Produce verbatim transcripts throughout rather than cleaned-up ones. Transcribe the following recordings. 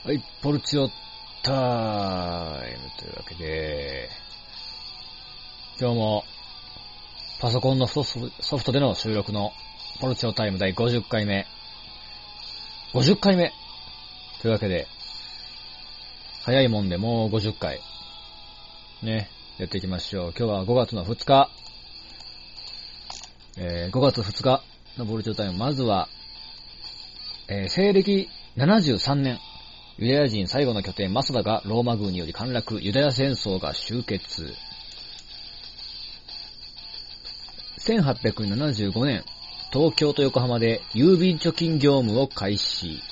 はい、ポルチオタイムというわけで、今日もパソコンのソフト、ソフトでの収録のポルチオタイム第ごじゅっかいめ。ごじゅっかいめというわけで、早いもんでもうごじゅっかい。ね、やっていきましょう。今日はごがつのふつか。えー、ごがつふつかのポルチオタイム。まずは、えー、西暦ななじゅうさんねん。ユダヤ人最後の拠点マサダがローマ軍により陥落、ユダヤ戦争が終結。せんはっぴゃくななじゅうごねん、東京と横浜で郵便貯金業務を開始。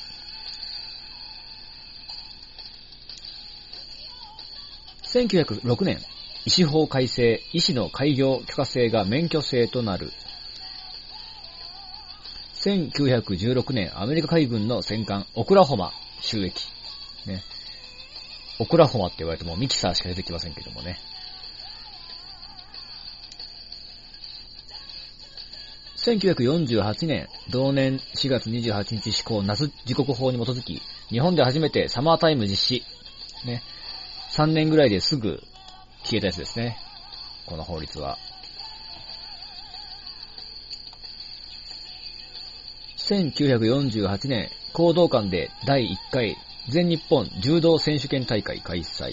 せんきゅうひゃくろくねん、医師法改正、医師の開業許可制が免許制となる。せんきゅうひゃくじゅうろくねん、アメリカ海軍の戦艦オクラホマ収益。ね。オクラホマって言われてもミキサーしか出てきませんけどもね。せんきゅうひゃくよんじゅうはちねん、同年しがつにじゅうはちにち施行夏時刻法に基づき、日本で初めてサマータイム実施。ね。さんねんぐらいですぐ消えたやつですね。この法律は。せんきゅうひゃくよんじゅうはちねん、講道館でだいいっかい全日本柔道選手権大会開催。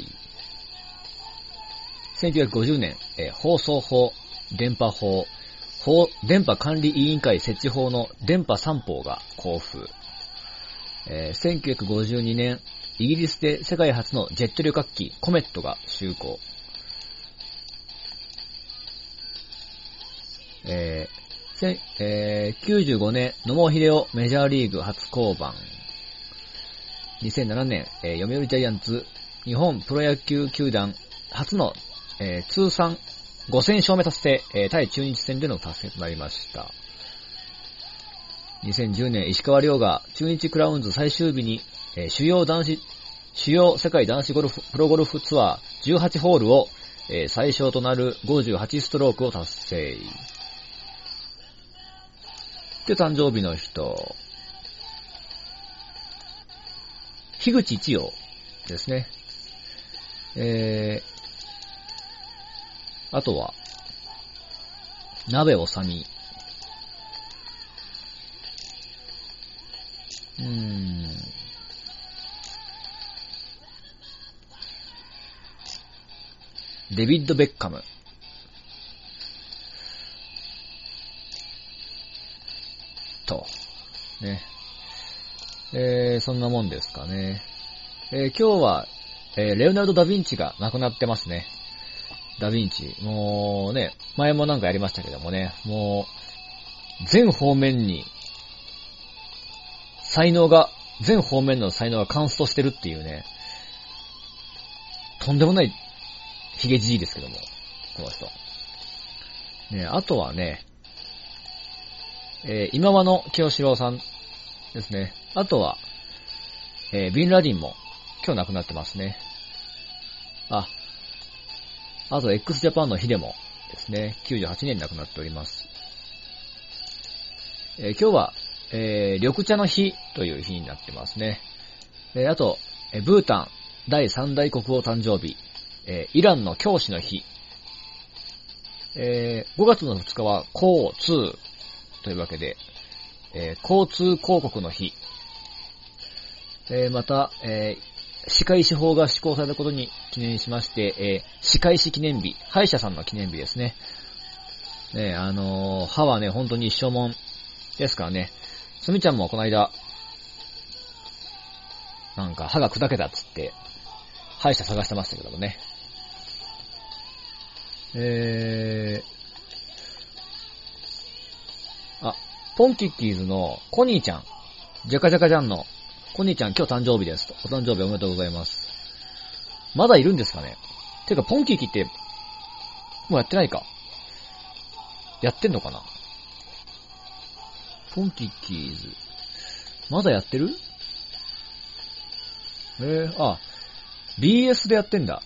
せんきゅうひゃくごじゅうねん、えー、放送法、電波法、法、電波管理委員会設置法の電波三法が公布。えー、せんきゅうひゃくごじゅうにねん、イギリスで世界初のジェット旅客機コメットが就航。えーえー、きゅうじゅうごねん、野茂英雄メジャーリーグ初降板。にせんななねん、えー、読売ジャイアンツ日本プロ野球球団初の、えー、通算ごせんしょうめ達成、えー、対中日戦での達成となりました。にせんじゅうねん、石川遼が中日クラウンズ最終日に、えー、主要男子、主要世界男子ゴルフ、プロゴルフツアーじゅうはちホールを、えー、最小となるごじゅうはちストロークを達成。で、誕生日の人。樋口一葉ですね。えー、あとは、鍋おさみ。うーん。デビッド・ベッカム。と。ね。えー、そんなもんですかね。えー、今日は、えー、レオナルド・ダ・ヴィンチが亡くなってますね。ダ・ヴィンチ。もうね、前もなんかやりましたけどもね、もう、全方面に、才能が、全方面の才能がカンストしてるっていうね、とんでもないヒゲじいですけども、この人。ね、あとはね、えー、今和の清志郎さんですね。あとは、えー、ビンラディンも今日亡くなってますね。あ、あと x ジャパンのヒデもですね、きゅうじゅうはちねんに亡くなっております。えー、今日は、えー、緑茶の日という日になってますね。えー、あと、えー、ブータン第三代国王誕生日、えー、イランの教師の日、えー、ごがつのふつかは交通というわけで、えー、交通広告の日、えー、また、えー、歯科医師法が施行されたことに記念しまして、えー、歯科医師記念日、歯医者さんの記念日ですね。ね、あのー、歯はね、本当に一生もんですからね。すみちゃんもこの間、なんか歯が砕けたっつって、歯医者探してましたけどもね。えー、あ、ポンキッキーズのコニーちゃん、ジャカジャカジャンのコニーちゃん今日誕生日ですと。お誕生日おめでとうございます。まだいるんですかね。てか、ポンキッキーって、もうやってないか。やってんのかな。ポンキッキーズ。まだやってる？えー、あ、ビーエス でやってんだ。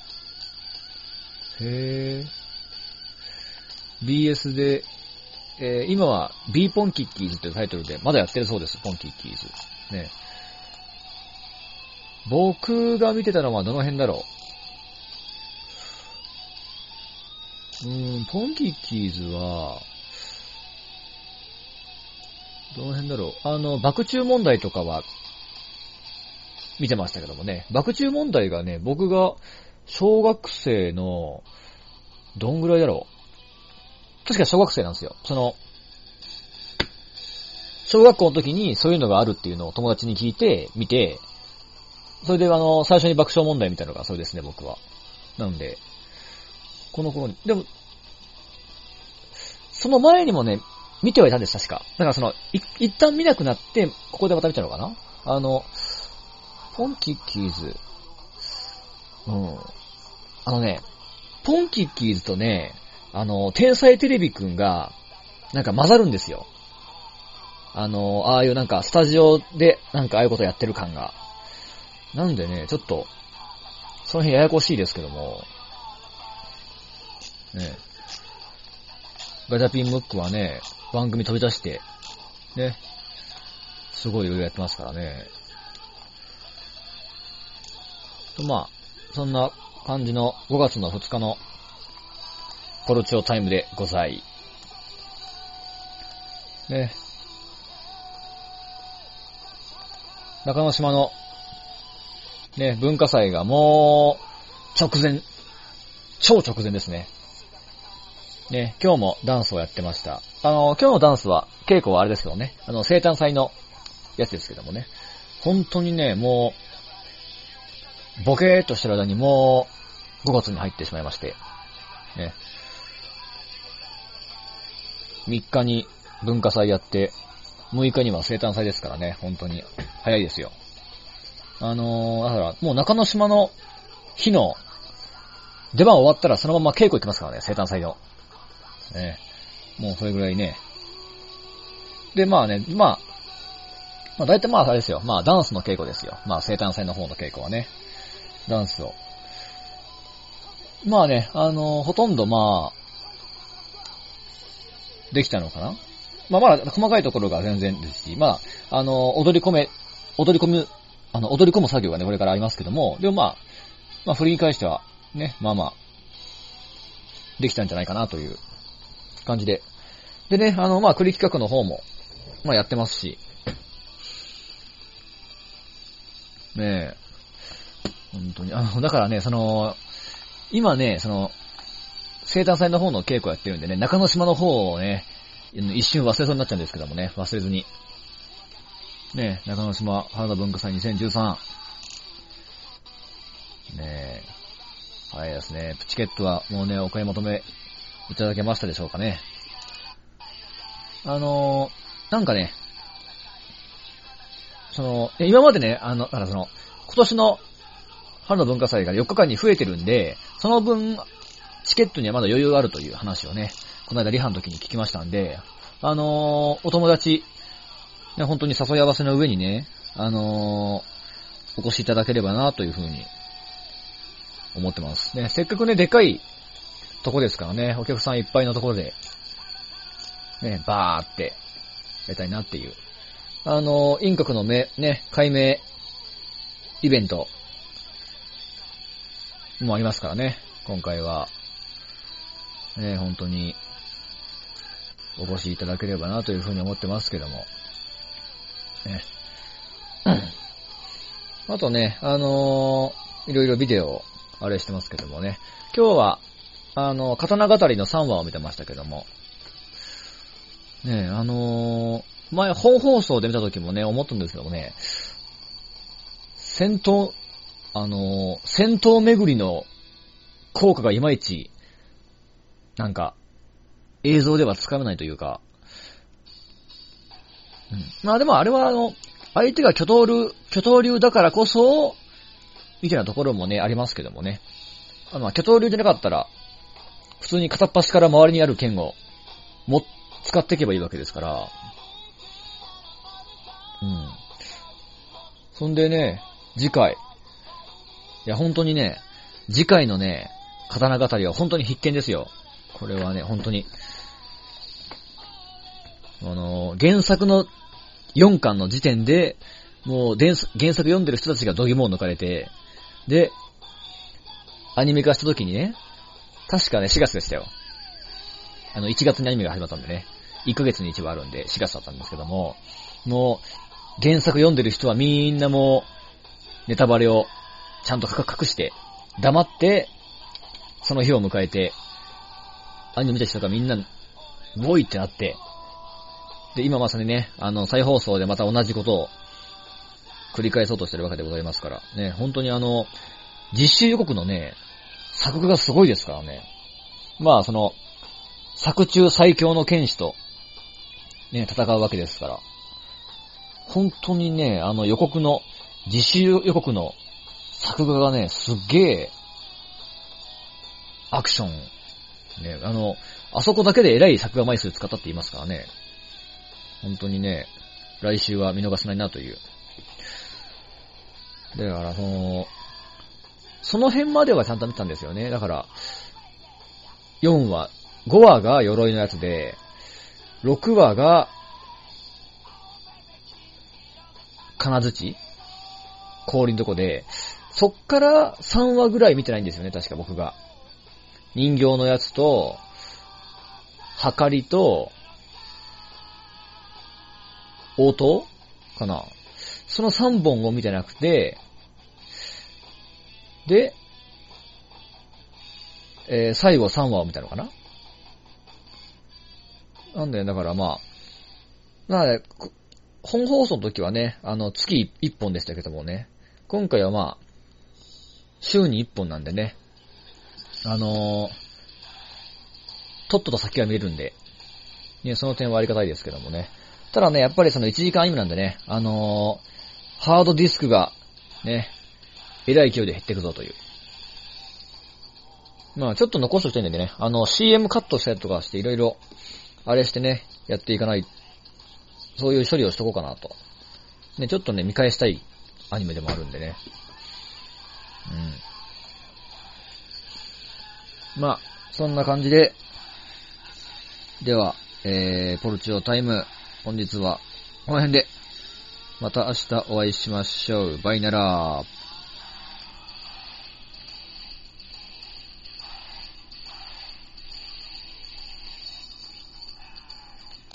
へー。ビーエス で、えー、今は B ポンキッキーズというタイトルでまだやってるそうです、ポンキッキーズ。ね。 僕が見てたのはどの辺だろう。うーん、ポンキッキーズは、どの辺だろう。あの、爆中問題とかは、見てましたけどもね。爆中問題がね、僕が小学生の、どんぐらいだろう。確か小学生なんですよ。その、小学校の時にそういうのがあるっていうのを友達に聞いて、見て、それであの、最初に爆笑問題みたいなのがそれですね、僕は。なので、この頃に、でも、その前にもね、見てはいたんです、確か。だからその、い一旦見なくなって、ここでまた見たのかな。あの、ポンキッキーズ。うん。あのね、ポンキッキーズとね、あの、天才テレビくんが、なんか混ざるんですよ。あの、ああいうなんかスタジオでなんかああいうことやってる感が。なんでね、ちょっと、その辺ややこしいですけども、ね、ガチャピンムックはね、番組飛び出して、ね、すごいいろいろやってますからね。と、まあ、そんな感じのごがつのふつかのポルチョタイムでござい。ね。中之島の、ね、文化祭がもう、直前、超直前ですね。ね、今日もダンスをやってました。あの、今日のダンスは、稽古はあれですけどね、あの、生誕祭のやつですけどもね。本当にね、もう、ボケーっとしてる間にもう、ごがつに入ってしまいまして。ね。みっかに文化祭やって、むいかには生誕祭ですからね、本当に。早いですよ。あのー、だから、もう中之島の日の、出番終わったらそのまま稽古行きますからね、生誕祭の。ね。もうそれぐらいね。で、まあね、まあ、まあ大体まああれですよ。まあダンスの稽古ですよ。まあ生誕祭の方の稽古はね。ダンスを。まあね、あのー、ほとんどまあ、できたのかな。まあまだ細かいところが全然ですし、まあ、あのー、踊り込め、踊り込む、あの、踊り込む作業がね、これからありますけども、でもまあ、まあ振りに返しては、ね、まあまあ、できたんじゃないかなという感じで。でね、あの、まあ、栗企画の方も、まあやってますし、ねえ、本当に、あの、だからね、その、今ね、その、生誕祭の方の稽古やってるんでね、中之島の方をね、一瞬忘れそうになっちゃうんですけどもね、忘れずに。ねえ、中之島原田文化祭にせんじゅうさん。ねえ、早いですね。チケットはもうね、お買い求めいただけましたでしょうかね。あのー、なんかね、その、今までね、あの、だからその、今年の春の文化祭がよっかかんに増えてるんで、その分、チケットにはまだ余裕があるという話をね、この間リハの時に聞きましたんで、あのー、お友達、ね、本当に誘い合わせの上にね、あのー、お越しいただければなというふうに思ってます。ね、せっかくね、でかいとこですからね、お客さんいっぱいのところで、ね、バーってやりたいなっていう。あのー、陰閣の目、ね、解明イベントもありますからね、今回は。ね、本当にお越しいただければなというふうに思ってますけども。ね。あとね、あのー、いろいろビデオあれしてますけどもね。今日は、あの、刀語りのさんわを見てましたけども。ね、あのー、前本放送で見た時もね、思ったんですけどもね、戦闘、あのー、戦闘巡りの効果がいまいち、なんか、映像ではつかめないというか、うん、まあでもあれはあの、相手が巨刀流、巨刀流だからこそ、みたいなところもね、ありますけどもね。あの、巨刀流じゃなかったら、普通に片っ端から周りにある剣を、も、使っていけばいいわけですから、うん。そんでね、次回。いや、本当にね、次回のね、刀語りは本当に必見ですよ。これはね、本当に。あの、原作のよんかんの時点で、 もう原作読んでる人たちが度肝を抜かれて、で、アニメ化した時にね、確かね、しがつでしたよ。あの、いちがつにアニメが始まったんでね、いっかげつに一部あるんで、しがつだったんですけども、もう、原作読んでる人はみんなもう、ネタバレをちゃんと隠して、黙って、その日を迎えて、アニメ見た人がみんな、ボイってなって、で、今まさにね、あの、再放送でまた同じことを繰り返そうとしてるわけでございますから、ね、本当にあの、実習予告のね、作画がすごいですからね。まあ、その、作中最強の剣士と、ね、戦うわけですから、本当にね、あの予告の、実習予告の作画がね、すっげえ、アクション、ね、あの、あそこだけで偉い作画枚数使ったって言いますからね。本当にね、来週は見逃せないなという。だから、その、その辺まではちゃんと見たんですよね。だから、よんわ、ごわが鎧のやつで、ろくわが、金槌氷のとこで、そっからさんわぐらい見てないんですよね、確か僕が。人形のやつと、はかりと、応答かな。そのさんぼんを見てなくて、で、えー、最後さんわを見たのかな。なんで、だからまあ、なので、本放送の時はね、あの、月いっぽんでしたけどもね、今回はまあ、週にいっぽんなんでね、あのー、とっとと先が見れるんで、ね、その点はありがたいですけどもね。ただね、やっぱりそのいちじかんアニメなんでね、あのー、ハードディスクが、ね、えらい勢いで減っていくぞという。まあちょっと残しておきたいんでね、あの シーエム カットしたりとかしていろいろ、あれしてね、やっていかない、そういう処理をしとこうかなと。ね、ちょっとね、見返したいアニメでもあるんでね。うん。まあ、そんな感じで、では、えー、ポルチオタイム、本日はこの辺で、また明日お会いしましょう。バイナラー。